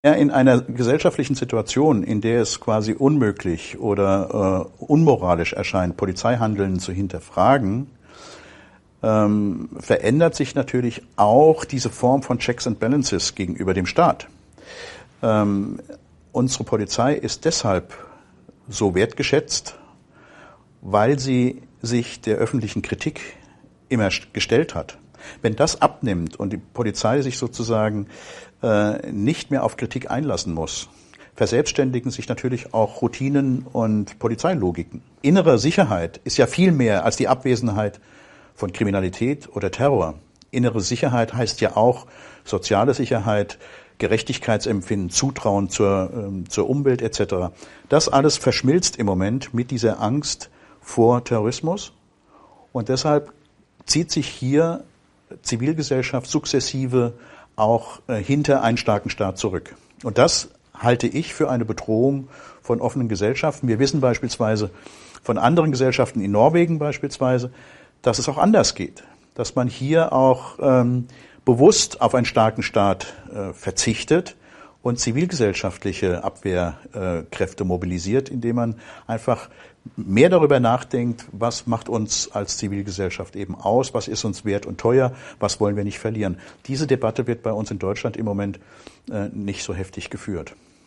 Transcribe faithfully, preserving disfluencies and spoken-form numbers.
Ja, in einer gesellschaftlichen Situation, in der es quasi unmöglich oder äh, unmoralisch erscheint, Polizeihandeln zu hinterfragen, ähm, verändert sich natürlich auch diese Form von Checks and Balances gegenüber dem Staat. Ähm, unsere Polizei ist deshalb so wertgeschätzt, weil sie sich der öffentlichen Kritik immer gestellt hat. Wenn das abnimmt und die Polizei sich sozusagen äh, nicht mehr auf Kritik einlassen muss, verselbstständigen sich natürlich auch Routinen und Polizeilogiken. Innere Sicherheit ist ja viel mehr als die Abwesenheit von Kriminalität oder Terror. Innere Sicherheit heißt ja auch soziale Sicherheit, Gerechtigkeitsempfinden, Zutrauen zur, äh, zur Umwelt et cetera. Das alles verschmilzt im Moment mit dieser Angst vor Terrorismus und deshalb zieht sich hier Zivilgesellschaft sukzessive auch äh, hinter einen starken Staat zurück. Und das halte ich für eine Bedrohung von offenen Gesellschaften. Wir wissen beispielsweise von anderen Gesellschaften, in Norwegen beispielsweise, dass es auch anders geht. Dass man hier auch ähm, bewusst auf einen starken Staat äh, verzichtet und zivilgesellschaftliche Abwehrkräfte äh, mobilisiert, indem man einfach mehr darüber nachdenkt, was macht uns als Zivilgesellschaft eben aus, was ist uns wert und teuer, was wollen wir nicht verlieren. Diese Debatte wird bei uns in Deutschland im Moment äh, nicht so heftig geführt.